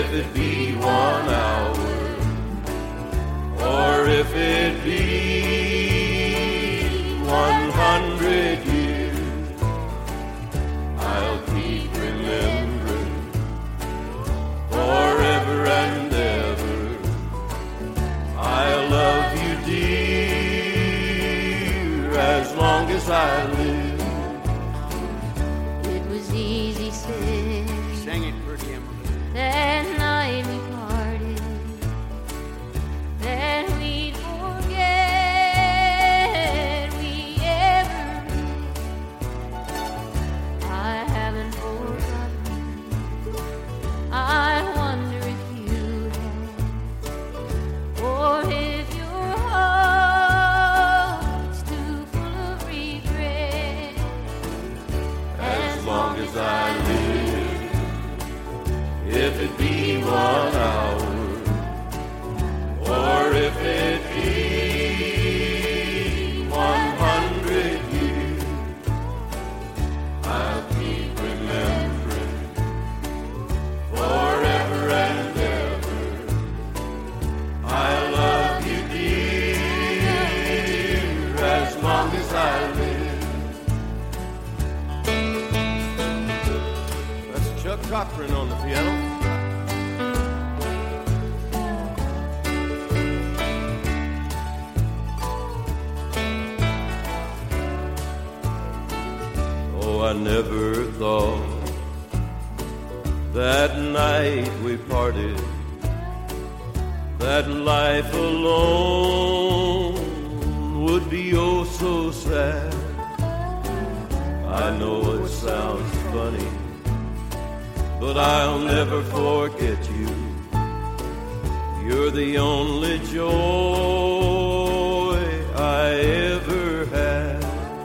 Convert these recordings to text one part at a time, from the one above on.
if it be 1 hour, or if it be 100 years, I'll keep remembering forever and ever. I'll love you, dear, as long as I live. It was easy said. Sing it, pretty Emily. That night we parted, that we'd forget we ever met. I haven't forgotten. I wonder if you have, or if your heart's too full of regret. As long as I live, if it be 1 hour, or if it be 100 years, I'll keep remembering forever and ever. I love you, dear, as long as I live. That's Chuck Cochran on the piano. Oh, I never thought that night we parted, that life alone would be oh so sad. I know it sounds funny, but I'll never forget you. You're the only joy I ever had.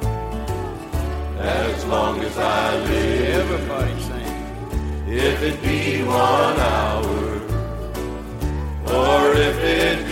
As long as I live, Everybody sing. if it be 1 hour, or if it